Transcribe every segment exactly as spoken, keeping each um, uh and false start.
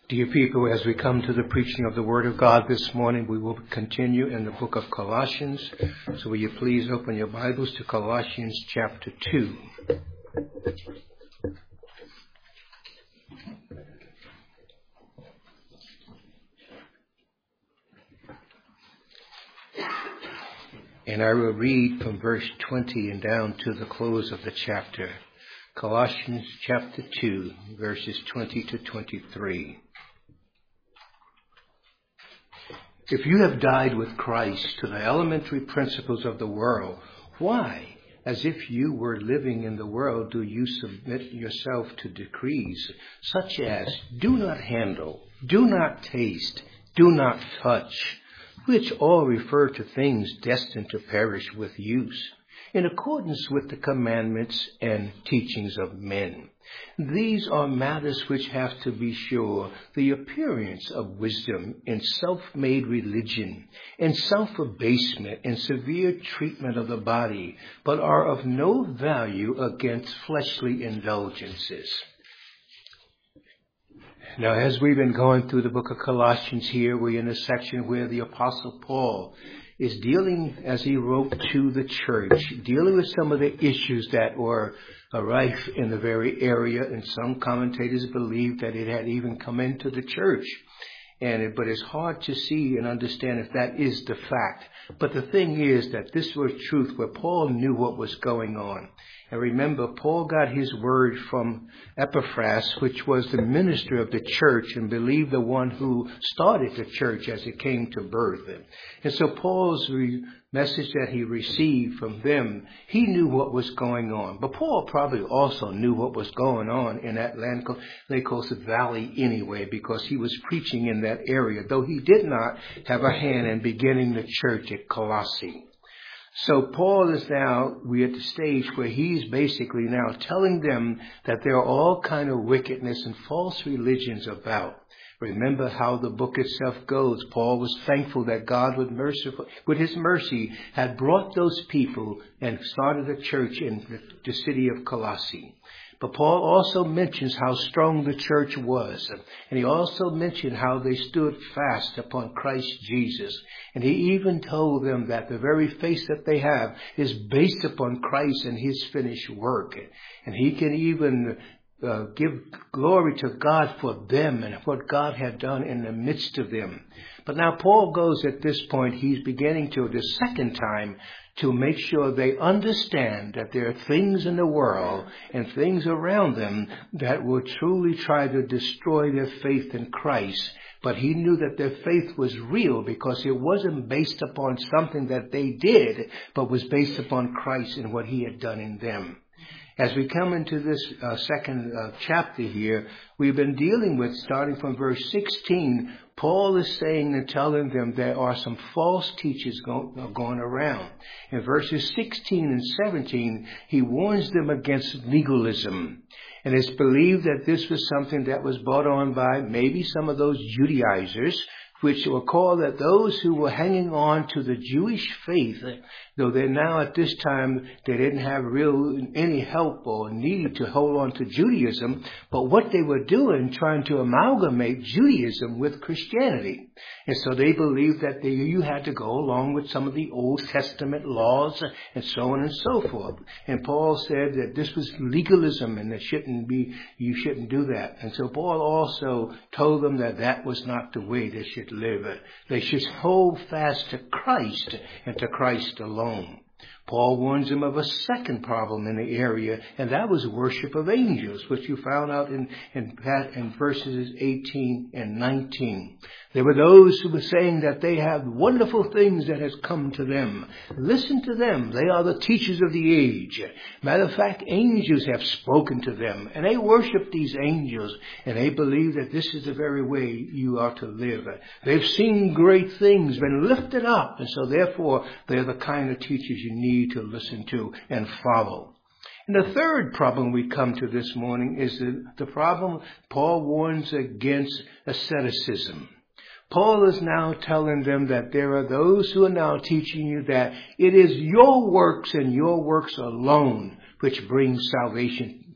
Dear people, as we come to the preaching of the Word of God this morning, we will continue in the book of Colossians. So will you please open your Bibles to Colossians chapter two. And I will read from verse twenty and down to the close of the chapter. Colossians chapter two, verses twenty to twenty-three. If you have died with Christ to the elementary principles of the world, why, as if you were living in the world, do you submit yourself to decrees such as do not handle, do not taste, do not touch, which all refer to things destined to perish with use, in accordance with the commandments and teachings of men. These are matters which have, to be sure, the appearance of wisdom in self-made religion, in self-abasement, and severe treatment of the body, but are of no value against fleshly indulgences. Now, as we've been going through the book of Colossians here, we're in a section where the Apostle Paul is dealing, as he wrote to the church, dealing with some of the issues that were rife in the very area, and some commentators believe that it had even come into the church. And it, but it's hard to see and understand if that is the fact. But the thing is that this was truth where Paul knew what was going on. And remember, Paul got his word from Epaphras, which was the minister of the church and believed the one who started the church as it came to birth. And so Paul's re- message that he received from them, he knew what was going on. But Paul probably also knew what was going on in that Lycos Valley anyway, because he was preaching in that area, though he did not have a hand in beginning the church at Colossae. So Paul is now, we're at the stage where he's basically now telling them that there are all kind of wickedness and false religions about. Remember how the book itself goes. Paul was thankful that God with merciful, with his mercy had brought those people and started a church in the, the city of Colossae. But Paul also mentions how strong the church was. And he also mentioned how they stood fast upon Christ Jesus. And he even told them that the very faith that they have is based upon Christ and his finished work. And he can even uh, give glory to God for them and what God had done in the midst of them. But now Paul goes at this point, he's beginning to, the second time, to make sure they understand that there are things in the world and things around them that will truly try to destroy their faith in Christ. But he knew that their faith was real because it wasn't based upon something that they did, but was based upon Christ and what he had done in them. As we come into this uh, second uh, chapter here, we've been dealing with, starting from verse sixteen, Paul is saying and telling them there are some false teachers go, uh, going around. In verses sixteen and seventeen, he warns them against legalism. And it's believed that this was something that was brought on by maybe some of those Judaizers, which were called that those who were hanging on to the Jewish faith, though they're now at this time, they didn't have real any help or need to hold on to Judaism, but what they were doing, trying to amalgamate Judaism with Christianity. And so they believed that they, you had to go along with some of the Old Testament laws and so on and so forth. And Paul said that this was legalism and that shouldn't be, you shouldn't do that. And so Paul also told them that that was not the way they should live. They should hold fast to Christ and to Christ alone. Paul warns them of a second problem in the area, and that was worship of angels, which you found out in, in, in verses eighteen and nineteen. There were those who were saying that they have wonderful things that has come to them. Listen to them. They are the teachers of the age. Matter of fact, angels have spoken to them, and they worship these angels, and they believe that this is the very way you are to live. They've seen great things, been lifted up, and so therefore they're the kind of teachers you need to listen to and follow. And the third problem we come to this morning is the, the problem Paul warns against asceticism. Paul is now telling them that there are those who are now teaching you that it is your works and your works alone which brings salvation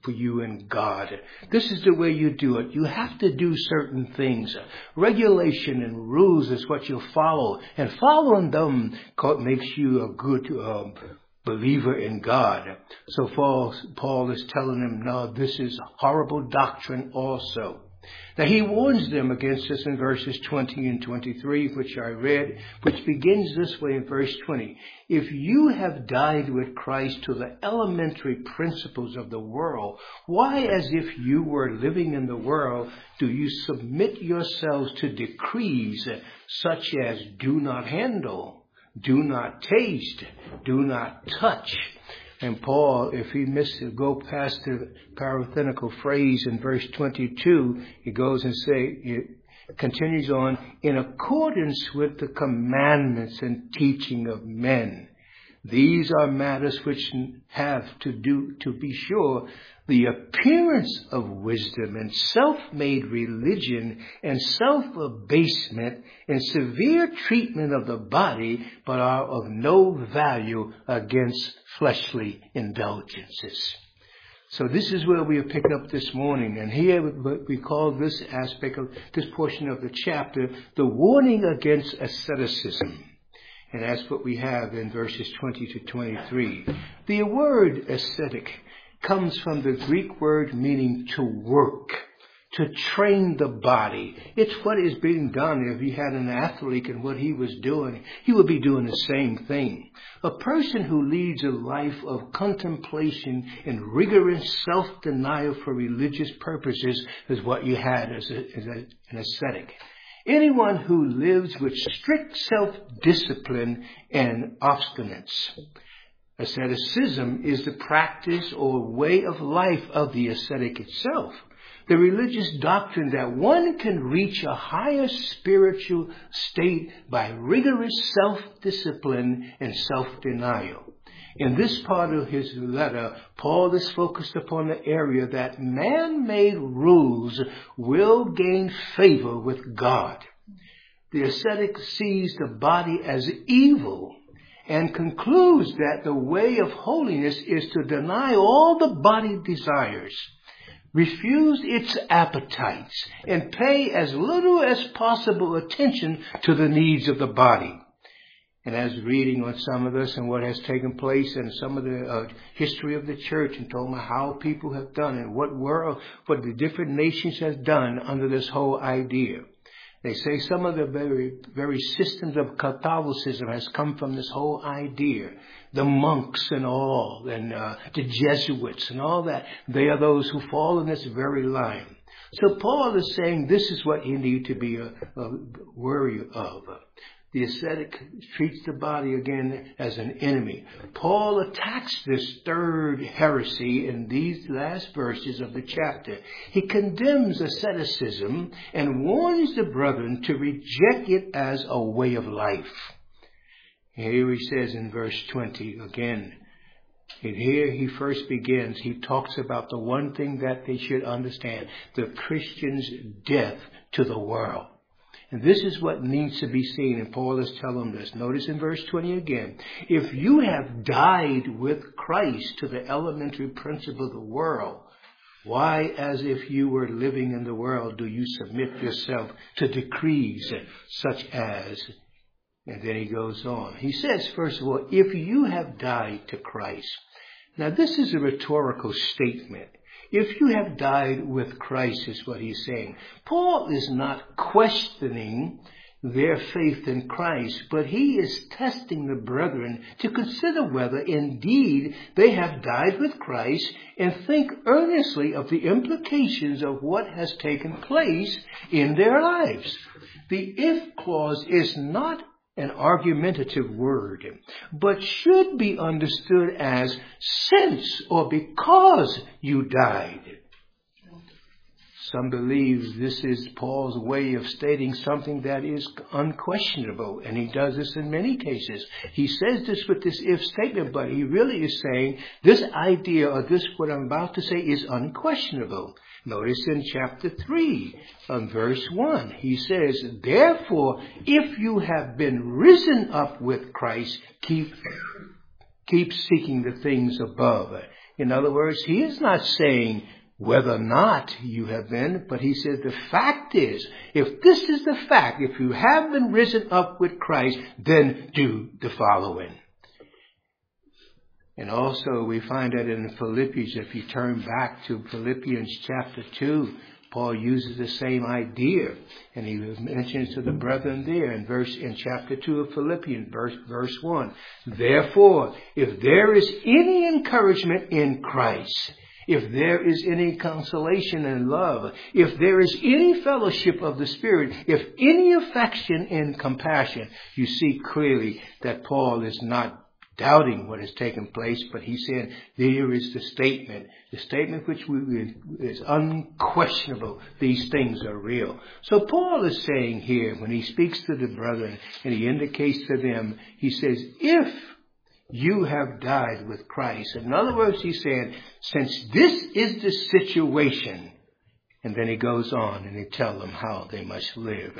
for you and God. This is the way you do it. You have to do certain things. Regulation and rules is what you follow. And following them makes you a good um, believer in God. So Paul, Paul is telling them, no, this is horrible doctrine also. Now he warns them against this in verses twenty and twenty-three, which I read, which begins this way in verse twenty. If you have died with Christ to the elementary principles of the world, why, as if you were living in the world, do you submit yourselves to decrees such as do not handle, do not taste, do not touch? And Paul, if he missed to go past the parenthetical phrase in verse twenty-two, he goes and say, it continues on, in accordance with the commandments and teaching of men. These are matters which have to do, to be sure, the appearance of wisdom and self-made religion and self-abasement and severe treatment of the body, but are of no value against fleshly indulgences. So this is where we pick up this morning. And here we call this aspect of this portion of the chapter, the warning against asceticism. And that's what we have in verses twenty to twenty-three. The word ascetic comes from the Greek word meaning to work, to train the body. It's what is being done. If you had an athlete and what he was doing, he would be doing the same thing. A person who leads a life of contemplation and rigorous self-denial for religious purposes is what you had as, a, as a, an ascetic. Anyone who lives with strict self-discipline and abstinence. Asceticism is the practice or way of life of the ascetic itself. The religious doctrine that one can reach a higher spiritual state by rigorous self-discipline and self-denial. In this part of his letter, Paul is focused upon the area that man-made rules will gain favor with God. The ascetic sees the body as evil and concludes that the way of holiness is to deny all the body desires, refuse its appetites, and pay as little as possible attention to the needs of the body. And as reading on some of this and what has taken place and some of the uh, history of the church and told me how people have done and what world, what the different nations has done under this whole idea. They say some of the very, very systems of Catholicism has come from this whole idea. The monks and all, and uh, the Jesuits and all that, they are those who fall in this very line. So Paul is saying this is what you need to be uh, uh, wary of. The ascetic treats the body again as an enemy. Paul attacks this third heresy in these last verses of the chapter. He condemns asceticism and warns the brethren to reject it as a way of life. Here he says in verse twenty again, and here he first begins, he talks about the one thing that they should understand, the Christian's death to the world. And this is what needs to be seen, and Paul is telling this. Notice in verse twenty again, if you have died with Christ to the elementary principle of the world, why, as if you were living in the world, do you submit yourself to decrees such as, and then he goes on. He says, first of all, if you have died to Christ. Now this is a rhetorical statement. If you have died with Christ is what he's saying. Paul is not questioning their faith in Christ, but he is testing the brethren to consider whether indeed they have died with Christ and think earnestly of the implications of what has taken place in their lives. The if clause is not an argumentative word, but should be understood as since or because you died. Some believe this is Paul's way of stating something that is unquestionable, and he does this in many cases. He says this with this if statement, but he really is saying this idea or this what I'm about to say is unquestionable. Notice in chapter three, on verse one, he says, therefore, if you have been risen up with Christ, keep, keep seeking the things above. In other words, he is not saying whether or not you have been, but he says the fact is, if this is the fact, if you have been risen up with Christ, then do the following. And also we find that in Philippians, if you turn back to Philippians chapter two, Paul uses the same idea, and he mentions to the brethren there in verse in chapter two of Philippians, verse verse one. Therefore, if there is any encouragement in Christ, if there is any consolation and love, if there is any fellowship of the Spirit, if any affection and compassion, you see clearly that Paul is not doubting what has taken place, but he said there is the statement, the statement which we, is unquestionable. These things are real. So Paul is saying here, when he speaks to the brethren and he indicates to them, he says, if you have died with Christ. In other words, he said, since this is the situation, and then he goes on and he tells them how they must live.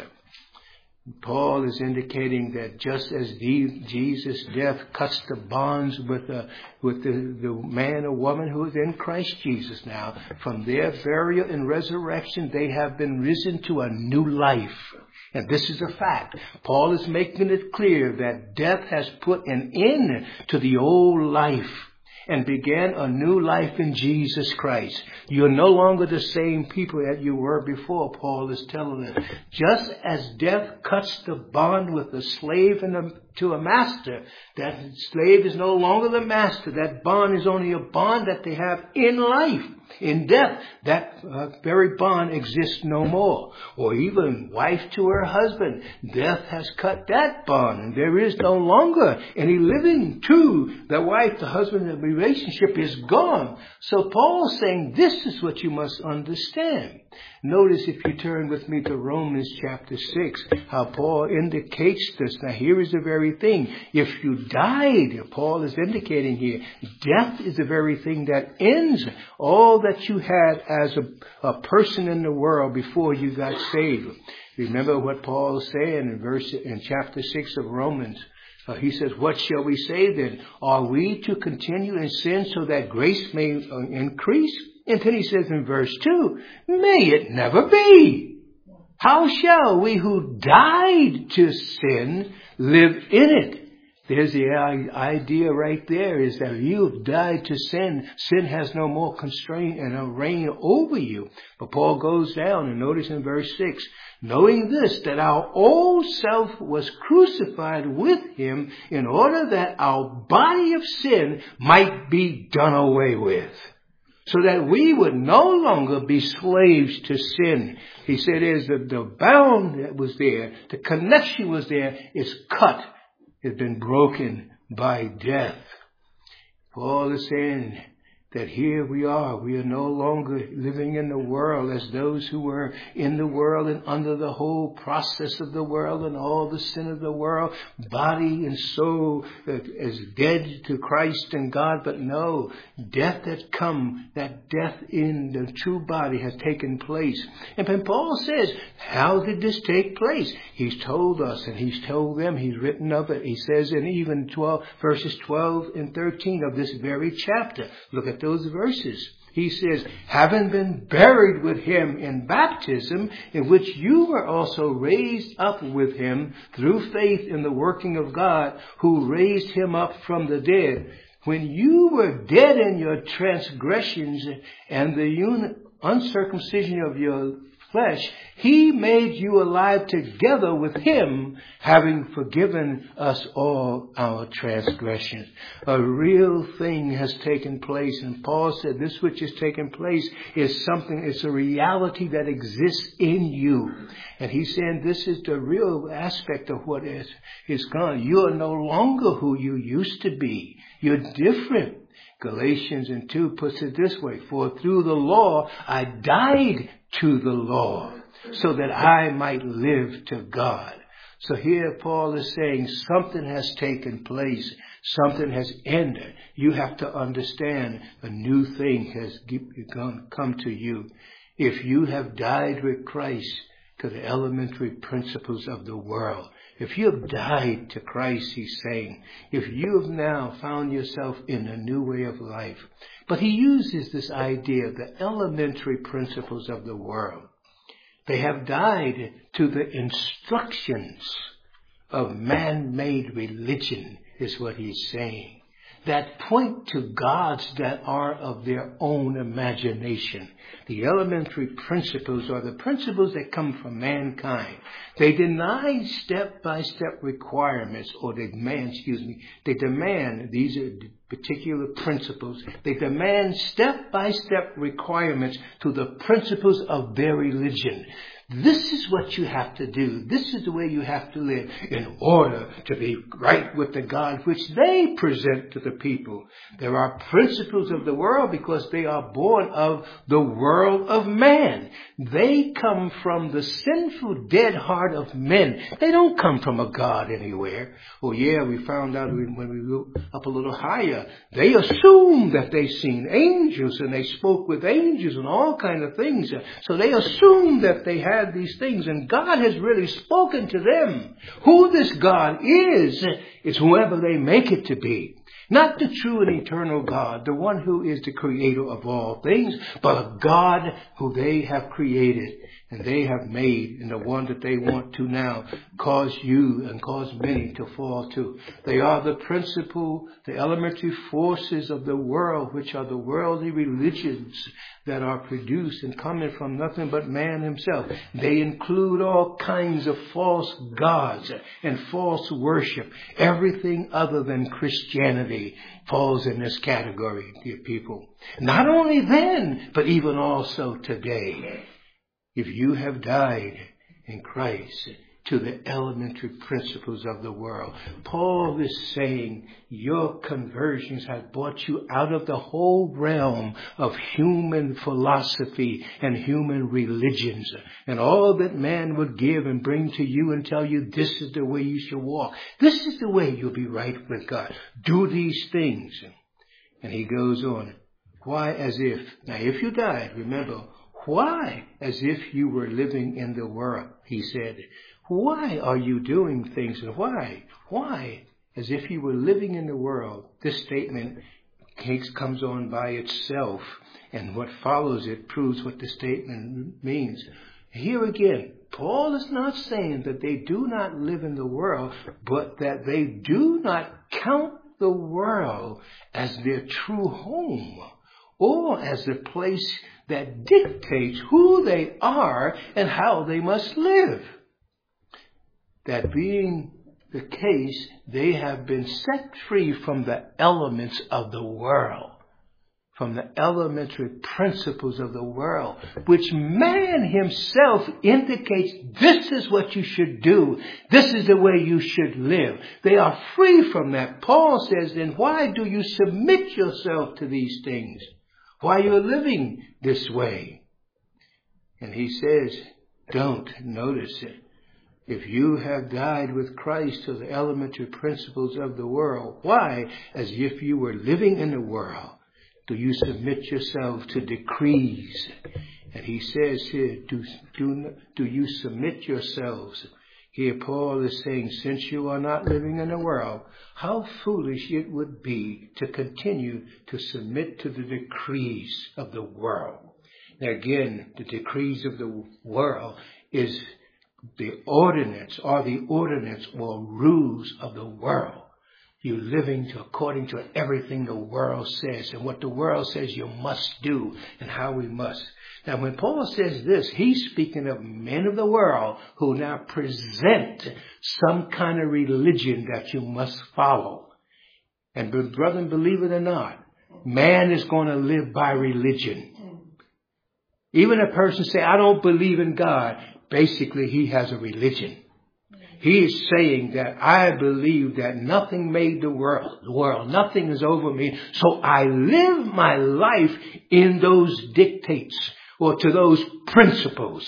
Paul is indicating that just as Jesus' death cuts the bonds with the with the, the man or woman who is in Christ Jesus now, from their burial and resurrection, they have been risen to a new life. And this is a fact. Paul is making it clear that death has put an end to the old life and began a new life in Jesus Christ. You're no longer the same people that you were before, Paul is telling us. Just as death cuts the bond with the slave and a, to a master, that slave is no longer the master. That bond is only a bond that they have in life. In death, that uh, very bond exists no more. Or even wife to her husband. Death has cut that bond, and there is no longer any living to the wife, the husband. The relationship is gone. So Paul's saying this is what you must understand. Notice, if you turn with me to Romans chapter six, how Paul indicates this. Now here is the very thing. If you died, Paul is indicating here, death is the very thing that ends all that you had as a, a person in the world before you got saved. Remember what Paul is saying in verse in chapter six of Romans. Uh, he says, what shall we say then? Are we to continue in sin so that grace may uh, increase? And then he says in verse two, may it never be. How shall we who died to sin live in it? There's the idea right there, is that you've died to sin. Sin has no more constraint and a reign over you. But Paul goes down and notice in verse six, knowing this, that our old self was crucified with him in order that our body of sin might be done away with, so that we would no longer be slaves to sin. He said, is that the bound that was there, the connection was there, is cut. It's been broken by death. Paul is saying that here we are. We are no longer living in the world as those who were in the world and under the whole process of the world and all the sin of the world. Body and soul is dead to Christ and God. But no, death has come. That death in the true body has taken place. And when Paul says, how did this take place? He's told us and he's told them. He's written of it. He says in even twelve verses twelve and thirteen of this very chapter. Look at those verses. He says, having been buried with him in baptism, in which you were also raised up with him through faith in the working of God, who raised him up from the dead. When you were dead in your transgressions and the uncircumcision of your flesh, he made you alive together with him, having forgiven us all our transgressions. A real thing has taken place. And Paul said this which has taken place is something, it's a reality that exists in you. And he's saying this is the real aspect of what is, is gone. You are no longer who you used to be. You're different. Galatians in two puts it this way, for through the law I died to the law, so that I might live to God. So here Paul is saying something has taken place. Something has ended. You have to understand a new thing has come to you. If you have died with Christ to the elementary principles of the world, if you have died to Christ, he's saying, if you have now found yourself in a new way of life, But he uses this idea of the elementary principles of the world. They have died to the instructions of man-made religion, is what he's saying, that point to gods that are of their own imagination. The elementary principles are the principles that come from mankind. They deny step-by-step requirements, or they demand, excuse me, they demand, these are particular principles, they demand step-by-step requirements to the principles of their religion. This is what you have to do. This is the way you have to live in order to be right with the God which they present to the people. There are principles of the world because they are born of the world of man. They come from the sinful, dead heart of men. They don't come from a God anywhere. Oh yeah, we found out when we were up a little higher, they assumed that they seen angels and they spoke with angels and all kind of things. So they assumed that they had these things, and God has really spoken to them. Who this God is, is whoever they make it to be. Not the true and eternal God, the one who is the creator of all things, but a God who they have created and they have made, and the one that they want to now cause you and cause many to fall to. They are the principal, the elementary forces of the world, which are the worldly religions that are produced and coming from nothing but man himself. They include all kinds of false gods and false worship. Everything other than Christianity falls in this category, dear people. Not only then, but even also today. If you have died in Christ to the elementary principles of the world, Paul is saying your conversions have brought you out of the whole realm of human philosophy and human religions and all that man would give and bring to you and tell you this is the way you should walk. This is the way you'll be right with God. Do these things. And he goes on. Why as if? Now if you died, remember, why as if you were living in the world? He said, why are you doing things? And why? Why? As if you were living in the world. This statement comes on by itself, and what follows it proves what the statement means. Here again, Paul is not saying that they do not live in the world, but that they do not count the world as their true home, or as the place that dictates who they are and how they must live. That being the case, they have been set free from the elements of the world, from the elementary principles of the world, which man himself indicates this is what you should do. This is the way you should live. They are free from that. Paul says, then why do you submit yourself to these things? Why you're living this way? And he says, don't. Notice it. If you have died with Christ to the elementary principles of the world, why, as if you were living in the world, do you submit yourself to decrees? And he says here, do, do, do you submit yourselves? Here Paul is saying, since you are not living in the world, how foolish it would be to continue to submit to the decrees of the world. Now again, the decrees of the world is the ordinance or the ordinance or rules of the world. You're living to, according to everything the world says and what the world says you must do and how we must. Now, when Paul says this, he's speaking of men of the world who now present some kind of religion that you must follow. And brethren, believe it or not, man is going to live by religion. Even a person say, I don't believe in God. Basically, he has a religion. He is saying that I believe that nothing made the world, the world, nothing is over me. So I live my life in those dictates or to those principles.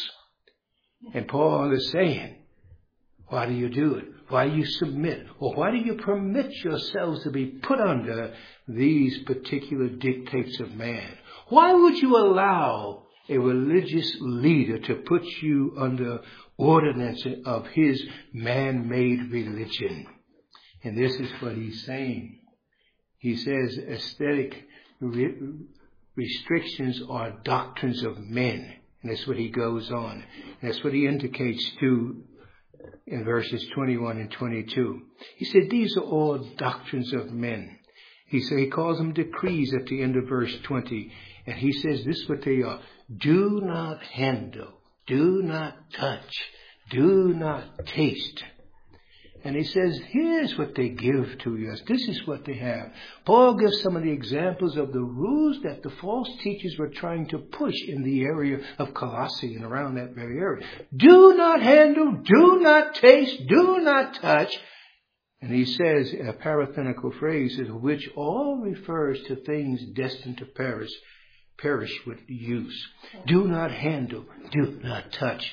And Paul is saying, why do you do it? Why do you submit? Or why do you permit yourselves to be put under these particular dictates of man? Why would you allow a religious leader to put you under ordinance of his man-made religion? And this is what he's saying. He says aesthetic re- restrictions are doctrines of men. And that's what he goes on. And that's what he indicates too in verses twenty-one and twenty-two. He said, these are all doctrines of men. He said, he calls them decrees at the end of verse twenty. And he says, this is what they are. Do not handle. Do not touch. Do not taste. And he says, here's what they give to us. This is what they have. Paul gives some of the examples of the rules that the false teachers were trying to push in the area of Colossae and around that very area. Do not handle, do not taste, do not touch. And he says, a parenthetical phrase, which all refers to things destined to perish, perish with use. Do not handle, do not touch,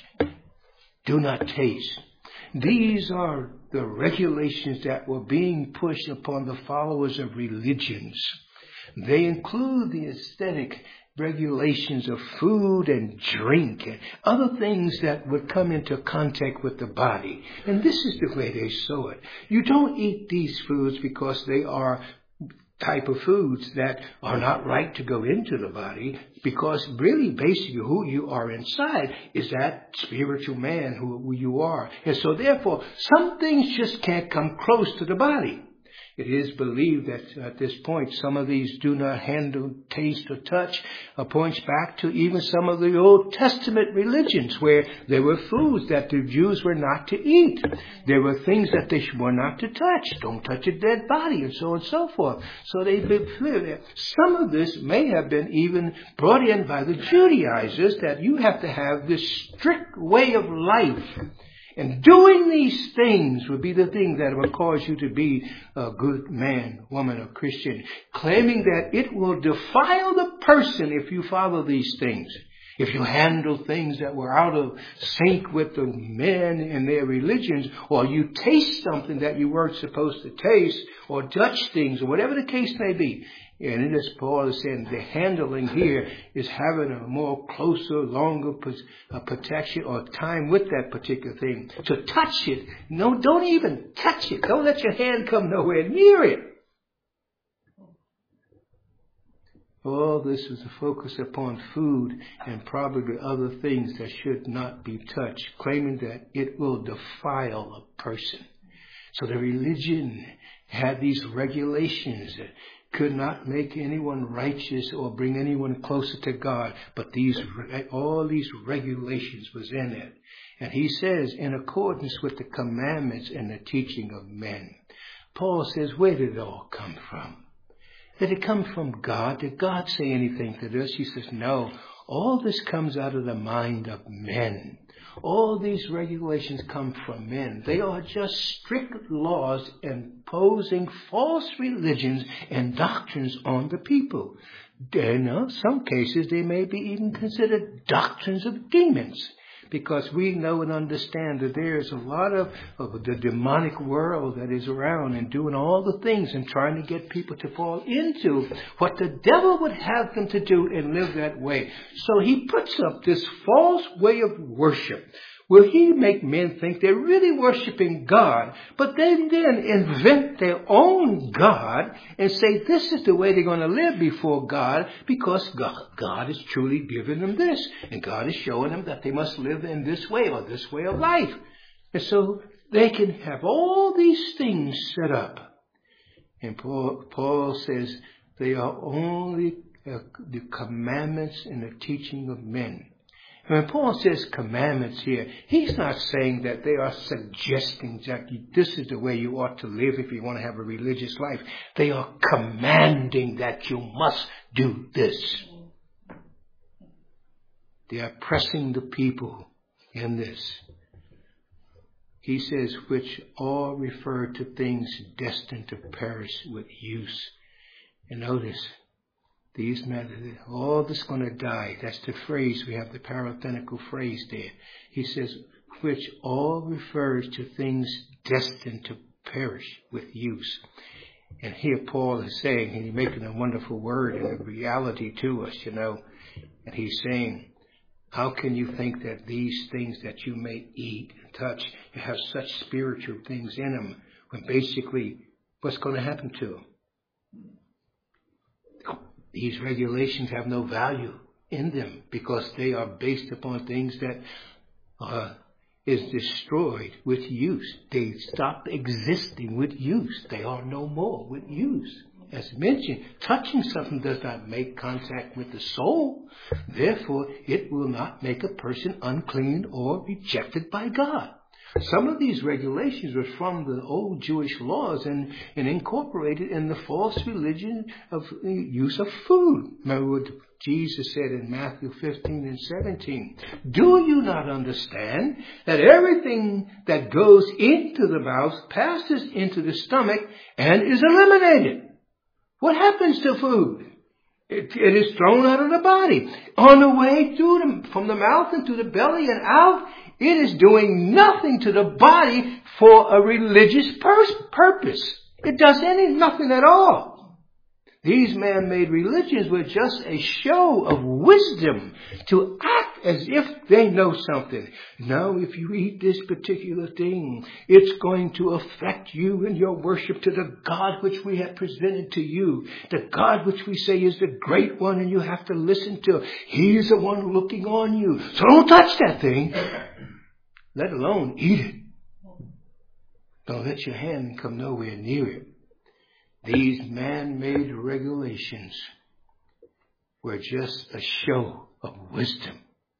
do not taste. These are the regulations that were being pushed upon the followers of religions. They include the aesthetic regulations of food and drink and other things that would come into contact with the body. And this is the way they saw it. You don't eat these foods because they are type of foods that are not right to go into the body, because really basically who you are inside is that spiritual man who you are. And so therefore some things just can't come close to the body. It is believed that at this point some of these do not handle, taste, or touch uh, points back to even some of the Old Testament religions where there were foods that the Jews were not to eat. There were things that they were not to touch. Don't touch a dead body, and so on and so forth. So they believe some of this may have been even brought in by the Judaizers, that you have to have this strict way of life. And doing these things would be the thing that will cause you to be a good man, woman, or Christian. Claiming that it will defile the person if you follow these things. If you handle things that were out of sync with the men and their religions, or you taste something that you weren't supposed to taste, or touch things, or whatever the case may be. And in this, Paul is saying the handling here is having a more closer, longer protection or time with that particular thing. To touch it, no, don't even touch it. Don't let your hand come nowhere near it. All this is a focus upon food and probably other things that should not be touched, claiming that it will defile a person. So the religion had these regulations that could not make anyone righteous or bring anyone closer to God, but these all these regulations was in it. And he says, in accordance with the commandments and the teaching of men. Paul says, where did it all come from? Did it come from God? Did God say anything to this? He says, no. All this comes out of the mind of men. All these regulations come from men. They are just strict laws imposing false religions and doctrines on the people. In uh, some cases, they may be even considered doctrines of demons. Because we know and understand that there's a lot of, of the demonic world that is around and doing all the things and trying to get people to fall into what the devil would have them to do and live that way. So he puts up this false way of worship where he make men think they're really worshiping God, but they then invent their own God and say this is the way they're going to live before God, because God, God is truly giving them this, and God is showing them that they must live in this way or this way of life. And so they can have all these things set up. And Paul, Paul says they are only uh, the commandments and the teaching of men. When Paul says commandments here, he's not saying that they are suggesting that this is the way you ought to live if you want to have a religious life. They are commanding that you must do this. They are pressing the people in this. He says, which all refer to things destined to perish with use. And notice, these matters, all this going to die. That's the phrase. We have the parenthetical phrase there. He says, which all refers to things destined to perish with use. And here Paul is saying, and he's making a wonderful word and a reality to us, you know. And he's saying, how can you think that these things that you may eat and touch have such spiritual things in them, when basically what's going to happen to them? These regulations have no value in them because they are based upon things that uh, is destroyed with use. They stop existing with use. They are no more with use. As mentioned, touching something does not make contact with the soul. Therefore, it will not make a person unclean or rejected by God. Some of these regulations were from the old Jewish laws and, and incorporated in the false religion of the use of food. Remember what Jesus said in Matthew fifteen and seventeen. Do you not understand that everything that goes into the mouth passes into the stomach and is eliminated? What happens to food? It, it is thrown out of the body. On the way through the, from the mouth into the belly and out, it is doing nothing to the body for a religious pers- purpose. It does any nothing at all. These man-made religions were just a show of wisdom to act as if they know something. Now, if you eat this particular thing, it's going to affect you in your worship to the God which we have presented to you. The God which we say is the great one and you have to listen to. He is the one looking on you. So don't touch that thing, let alone eat it. Don't let your hand come nowhere near it. These man-made regulations were just a show of wisdom.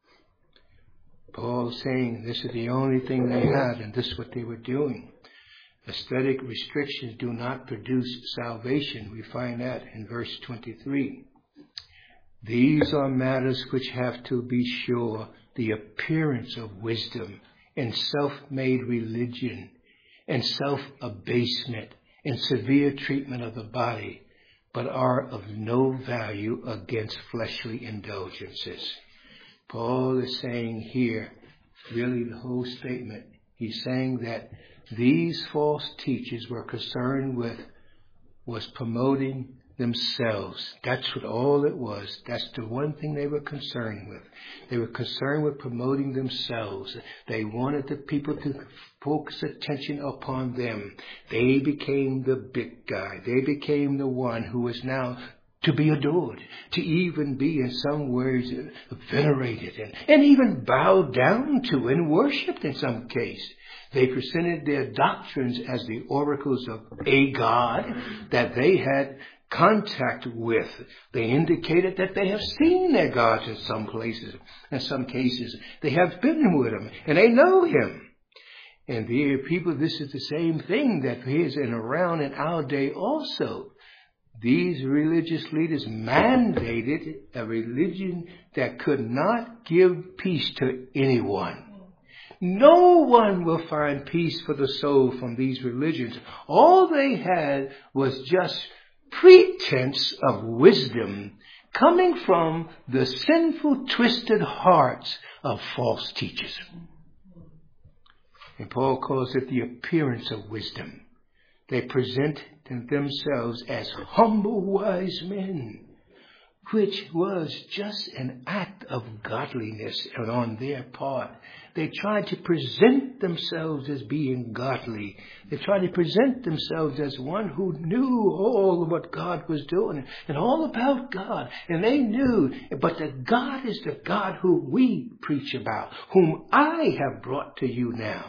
Paul saying this is the only thing they had and this is what they were doing. Aesthetic restrictions do not produce salvation. We find that in verse twenty-three. These are matters which have to be sure the appearance of wisdom and self-made religion and self-abasement and severe treatment of the body, but are of no value against fleshly indulgences. Paul is saying here, really the whole statement, he's saying that these false teachers were concerned with, was promoting themselves. That's what all it was. That's the one thing they were concerned with. They were concerned with promoting themselves. They wanted the people to focus attention upon them. They became the big guy. They became the one who is now to be adored, to even be in some ways venerated and, and even bowed down to and worshipped in some case. They presented their doctrines as the oracles of a God that they had contact with. They indicated that they have seen their gods in some places, in some cases. They have been with him and they know him. And the people, this is the same thing that is in around in our day also. These religious leaders mandated a religion that could not give peace to anyone. No one will find peace for the soul from these religions. All they had was just pretense of wisdom coming from the sinful, twisted hearts of false teachers. And Paul calls it the appearance of wisdom. They present themselves as humble, wise men, which was just an act of godliness on their part. They tried to present themselves as being godly. They tried to present themselves as one who knew all of what God was doing and all about God. And they knew, but that God is the God who we preach about, whom I have brought to you now.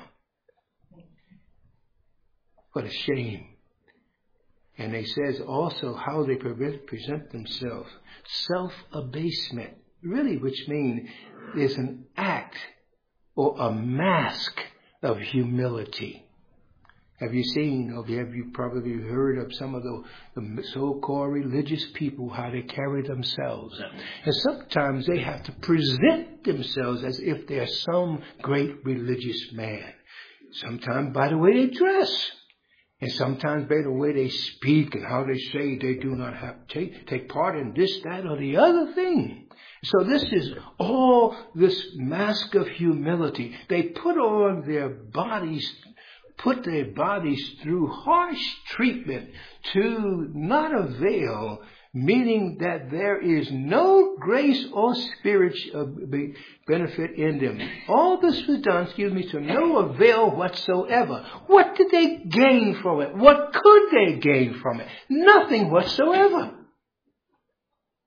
What a shame. And they says also how they present themselves. Self-abasement, really, which means there's an act or a mask of humility. Have you seen, or have you probably heard of some of the, the so-called religious people, how they carry themselves? And sometimes they have to present themselves as if they're some great religious man. Sometimes by the way they dress. And sometimes by the way they speak and how they say they do not have to take, take part in this, that, or the other thing. So this is all this mask of humility. They put on their bodies, put their bodies through harsh treatment to not avail, meaning that there is no grace or spiritual benefit in them. All this was done, excuse me, to no avail whatsoever. What did they gain from it? What could they gain from it? Nothing whatsoever.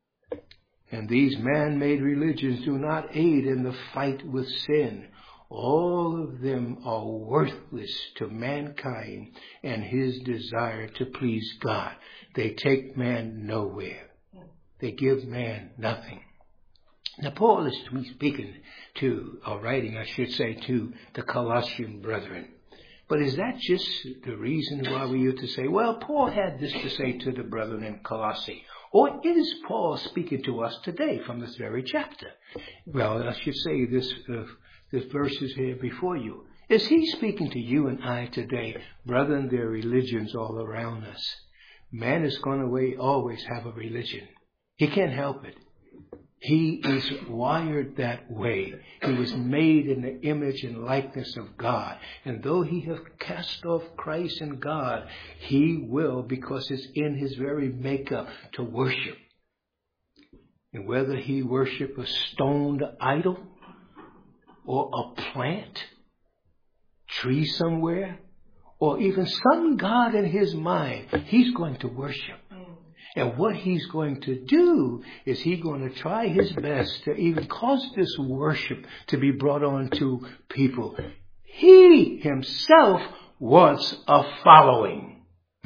And these man-made religions do not aid in the fight with sin. All of them are worthless to mankind and his desire to please God. They take man nowhere. They give man nothing. Now Paul is speaking to, or writing I should say, to the Colossian brethren. But is that just the reason why we used to say, well, Paul had this to say to the brethren in Colossae? Or is Paul speaking to us today from this very chapter? Well, I should say this, uh, this verse is here before you. Is he speaking to you and I today? Brethren, there are religions all around us. Man is going to always have a religion. He can't help it. He is wired that way. He was made in the image and likeness of God. And though he have cast off Christ and God, he will, because it's in his very makeup, to worship. And whether he worship a stoned idol or a plant, tree somewhere, or even some God in his mind, he's going to worship. And what he's going to do is he's going to try his best to even cause this worship to be brought on to people. He himself wants a following.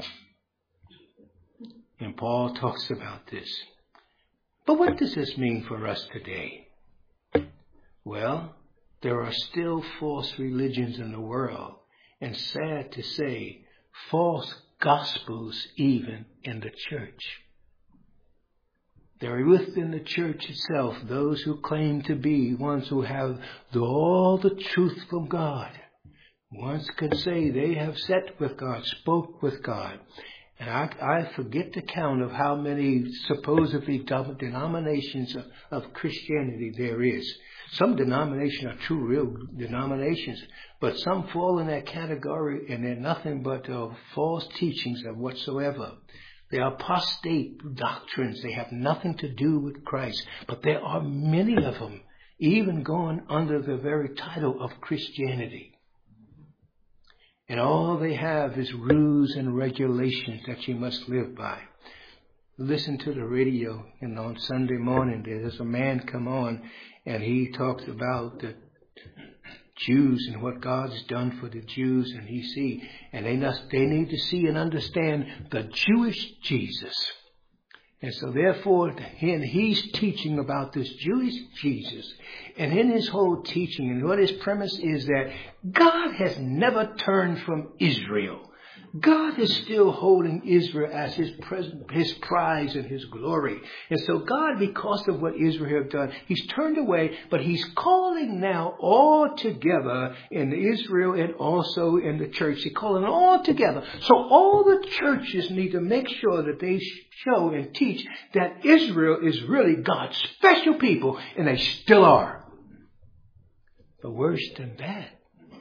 And Paul talks about this. But what does this mean for us today? Well, there are still false religions in the world. And sad to say, false gospels even in the church. There are within the church itself those who claim to be ones who have the, all the truth from God. Ones can say they have sat with God, spoke with God. And I, I forget the count of how many supposedly denominations of, of Christianity there is. Some denominations are true, real denominations, but some fall in that category and they're nothing but uh, false teachings of whatsoever. They are apostate doctrines. They have nothing to do with Christ. But there are many of them, even going under the very title of Christianity. And all they have is rules and regulations that you must live by. Listen to the radio, and on Sunday morning there's a man come on and he talks about the Jews and what God's done for the Jews, and he see, and they must, they need to see and understand the Jewish Jesus. And so therefore, and he's teaching about this Jewish Jesus. And in his whole teaching, and what his premise is that God has never turned from Israel. God is still holding Israel as his present, his prize and his glory. And so God, because of what Israel have done, he's turned away, but he's calling now all together in Israel and also in the church. He's calling all together. So all the churches need to make sure that they show and teach that Israel is really God's special people, and they still are. But worse than that,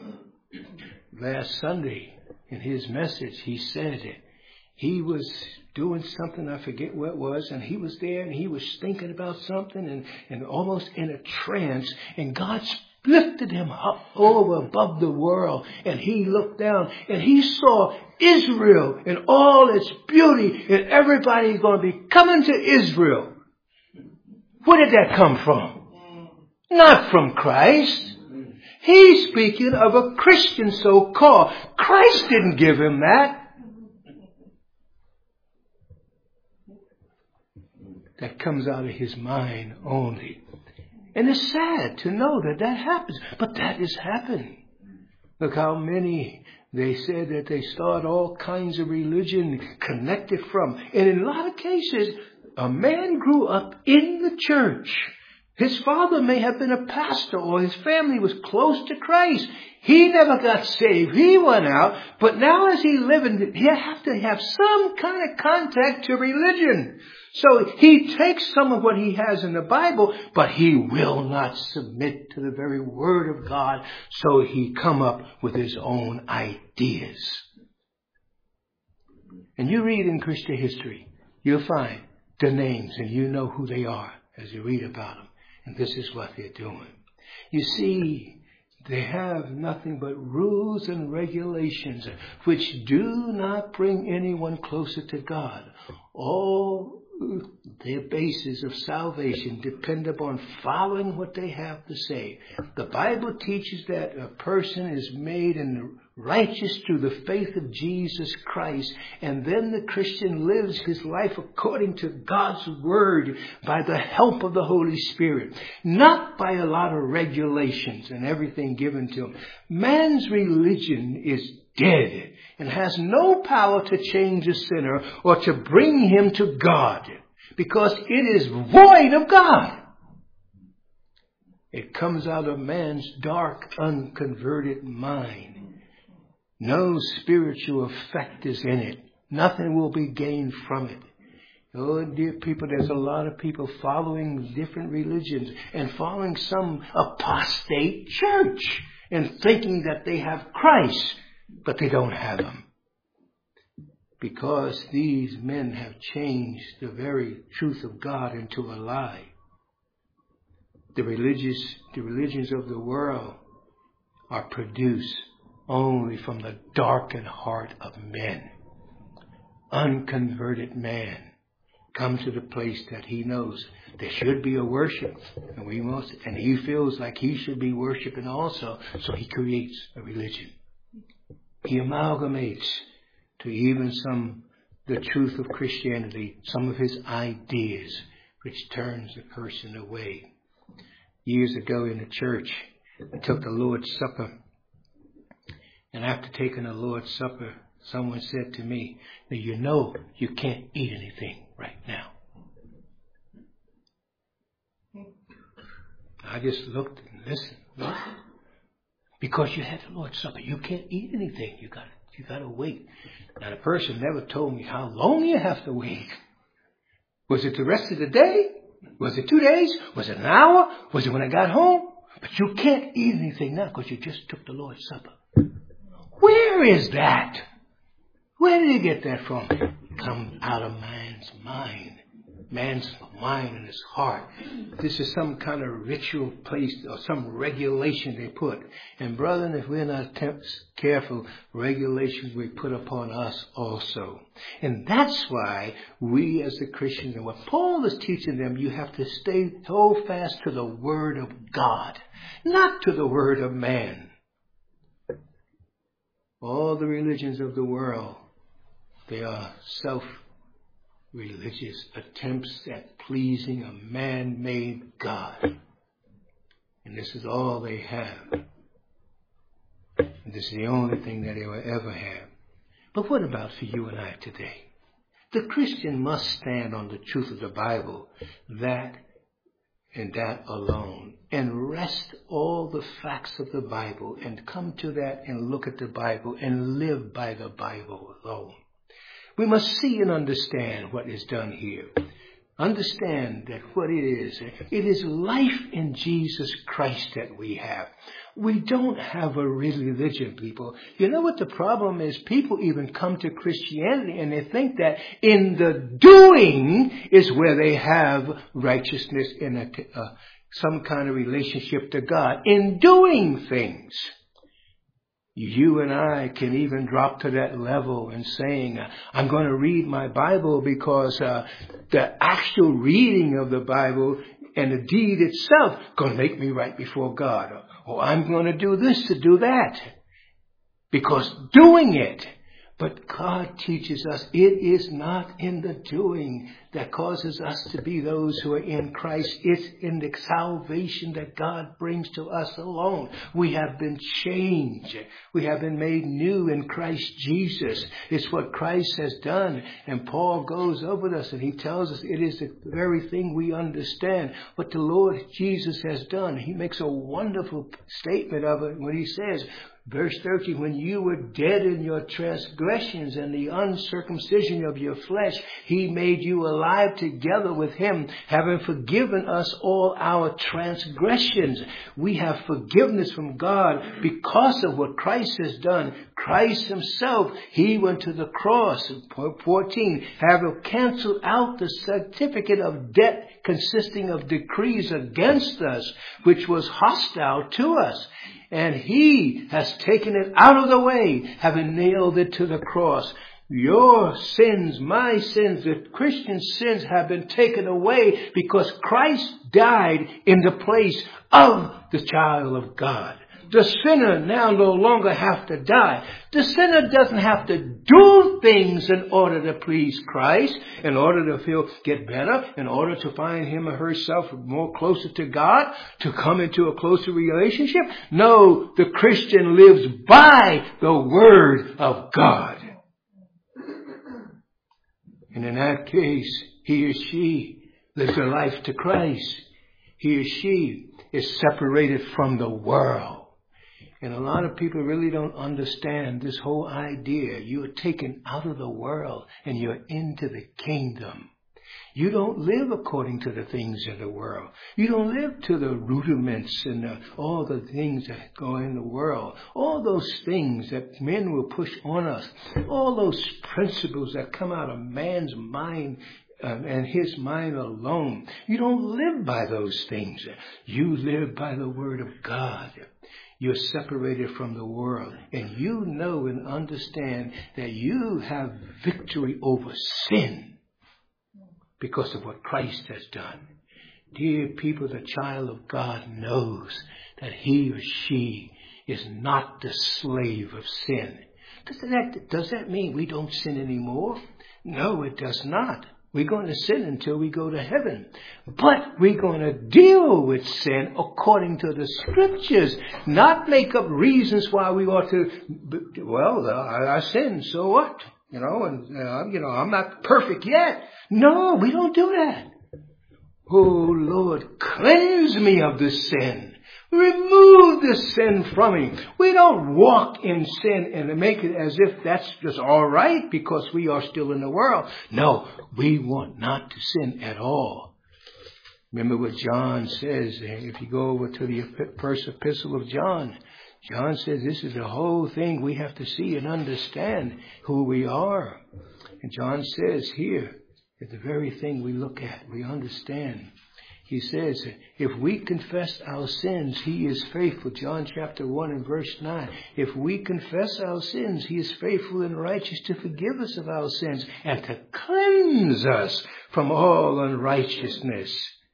last Sunday, in his message, he said that he was doing something, I forget what it was, and he was there and he was thinking about something and, and almost in a trance, and God lifted him up over above the world, and he looked down and he saw Israel in all its beauty, and everybody's going to be coming to Israel. Where did that come from? Not from Christ. He's speaking of a Christian so-called. Christ didn't give him that. That comes out of his mind only. And it's sad to know that that happens. But that is happening. Look how many, they said that they start all kinds of religion connected from. And in a lot of cases, a man grew up in the church. His father may have been a pastor, or his family was close to Christ. He never got saved. He went out. But now as he living, he has to have some kind of contact to religion. So he takes some of what he has in the Bible, but he will not submit to the very word of God. So he come up with his own ideas. And you read in Christian history, you'll find the names and you know who they are as you read about them. And this is what they're doing. You see, they have nothing but rules and regulations which do not bring anyone closer to God. All their basis of salvation depend upon following what they have to say. The Bible teaches that a person is made in righteous through the faith of Jesus Christ, and then the Christian lives his life according to God's word by the help of the Holy Spirit, not by a lot of regulations and everything given to him. Man's religion is dead and has no power to change a sinner or to bring him to God, because it is void of God. It comes out of man's dark, unconverted mind. No spiritual effect is in it. Nothing will be gained from it. Oh, dear people, there's a lot of people following different religions and following some apostate church and thinking that they have Christ, but they don't have him. Because these men have changed the very truth of God into a lie. The religious, the religions of the world are produced only from the darkened heart of men. Unconverted man comes to the place that he knows there should be a worship, and we must, and he feels like he should be worshiping also, so he creates a religion. He amalgamates to even some the truth of Christianity, some of his ideas, which turns the person away. Years ago in the church, I took the Lord's Supper. And after taking the Lord's Supper, someone said to me, now you know you can't eat anything right now. I just looked and listened. Look. Because you had the Lord's Supper, you can't eat anything. You got you got to wait. Now the person never told me how long you have to wait. Was it the rest of the day? Was it two days? Was it an hour? Was it when I got home? But you can't eat anything now because you just took the Lord's Supper. Where is that? Where did you get that from? It comes out of man's mind. Man's mind and his heart. This is some kind of ritual place or some regulation they put. And brethren, if we're not careful, regulations we put upon us also. And that's why we as the Christians, and what Paul is teaching them, you have to stay hold fast to the word of God, not to the word of man. All the religions of the world, they are self-religious attempts at pleasing a man-made God. And this is all they have. And this is the only thing that they will ever have. But what about for you and I today? The Christian must stand on the truth of the Bible, that and that alone, and rest all the facts of the Bible and come to that and look at the Bible and live by the Bible alone. We must see and understand what is done here. Understand that what it is, it is life in Jesus Christ that we have. We don't have a religion, people. You know what the problem is? People even come to Christianity and they think that in the doing is where they have righteousness in a, uh, some kind of relationship to God. In doing things. You and I can even drop to that level and saying, I'm going to read my Bible because uh, the actual reading of the Bible and the deed itself going to make me right before God. Or, or I'm going to do this to do that. Because doing it. But God teaches us it is not in the doing that causes us to be those who are in Christ. It's in the salvation that God brings to us alone. We have been changed. We have been made new in Christ Jesus. It's what Christ has done. And Paul goes over us and he tells us it is the very thing we understand. What the Lord Jesus has done. He makes a wonderful statement of it when he says, verse thirteen, when you were dead in your transgressions and the uncircumcision of your flesh, he made you alive together with him, having forgiven us all our transgressions. We have forgiveness from God because of what Christ has done. Christ himself, he went to the cross, fourteen, having canceled out the certificate of debt consisting of decrees against us, which was hostile to us. And he has taken it out of the way, having nailed it to the cross. Your sins, my sins, the Christian sins have been taken away because Christ died in the place of the child of God. The sinner now no longer have to die. The sinner doesn't have to do things in order to please Christ, in order to feel get better, in order to find him or herself more closer to God, to come into a closer relationship. No, the Christian lives by the Word of God. And in that case, he or she lives a life to Christ. He or she is separated from the world. And a lot of people really don't understand this whole idea. You're taken out of the world and you're into the kingdom. You don't live according to the things of the world. You don't live to the rudiments and the, all the things that go in the world. All those things that men will push on us. All those principles that come out of man's mind um, and his mind alone. You don't live by those things. You live by the Word of God. You're separated from the world. And you know and understand that you have victory over sin because of what Christ has done. Dear people, the child of God knows that he or she is not the slave of sin. Does that, does that mean we don't sin anymore? No, it does not. We're going to sin until we go to heaven. But we're going to deal with sin according to the Scriptures. Not make up reasons why we ought to, well, I, I sin, so what? You know, and, uh, you know, I'm not perfect yet. No, we don't do that. Oh, Lord, cleanse me of this sin. Remove the sin from me. We don't walk in sin and make it as if that's just all right because we are still in the world. No, we want not to sin at all. Remember what John says. If you go over to the first epistle of John, John says this is the whole thing we have to see and understand who we are. And John says here, that the very thing we look at, we understand. He says, if we confess our sins, he is faithful. John chapter one and verse nine. If we confess our sins, he is faithful and righteous to forgive us of our sins and to cleanse us from all unrighteousness.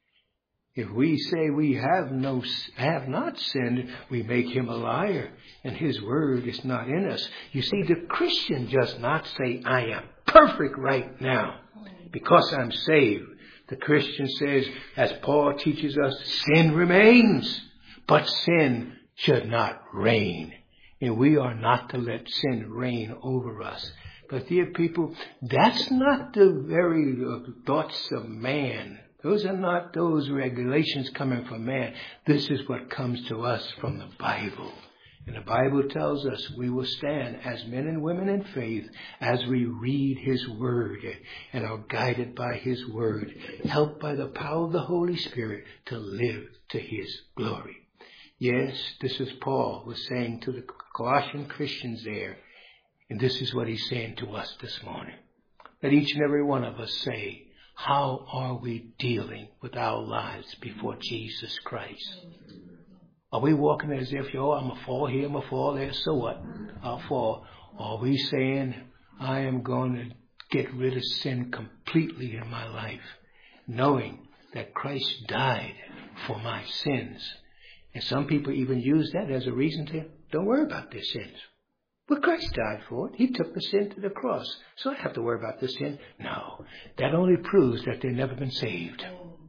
If we say we have no, have not sinned, we make him a liar, and his word is not in us. You see, the Christian does not say, I am perfect right now because I'm saved. The Christian says, as Paul teaches us, sin remains, but sin should not reign. And we are not to let sin reign over us. But dear people, that's not the very thoughts of man. Those are not those regulations coming from man. This is what comes to us from the Bible. And the Bible tells us we will stand as men and women in faith as we read his word and are guided by his word, helped by the power of the Holy Spirit to live to his glory. Yes, this is Paul was saying to the Colossian Christians there, and this is what he's saying to us this morning. Let each and every one of us say, how are we dealing with our lives before Jesus Christ? Are we walking as if, yo, I'm going to fall here, I'm going to fall there, so what? I'll fall. Or are we saying, I am going to get rid of sin completely in my life, knowing that Christ died for my sins? And some people even use that as a reason to don't worry about their sins. Well, Christ died for it. He took the sin to the cross. So I don't have to worry about the sin. No, that only proves that they've never been saved.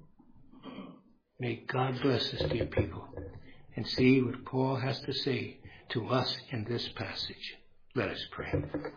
May God bless us, dear people. And see what Paul has to say to us in this passage. Let us pray.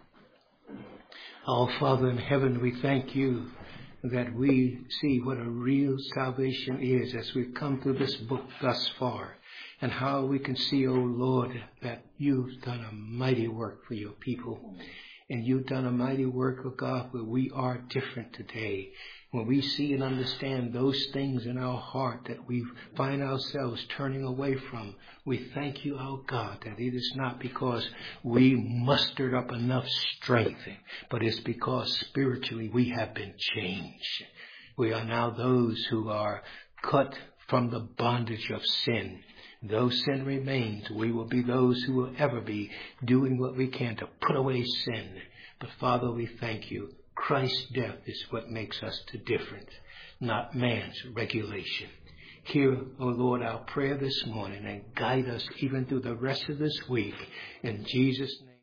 Our Father in heaven, we thank you that we see what a real salvation is as we've come through this book thus far. And how we can see, O Lord, that you've done a mighty work for your people. And you've done a mighty work, O God, where we are different today. When we see and understand those things in our heart that we find ourselves turning away from, we thank you, our God, that it is not because we mustered up enough strength, but it's because spiritually we have been changed. We are now those who are cut from the bondage of sin. Though sin remains, we will be those who will ever be doing what we can to put away sin. But Father, we thank you. Christ's death is what makes us the difference, not man's regulation. Hear, O Lord, our prayer this morning and guide us even through the rest of this week. In Jesus' name.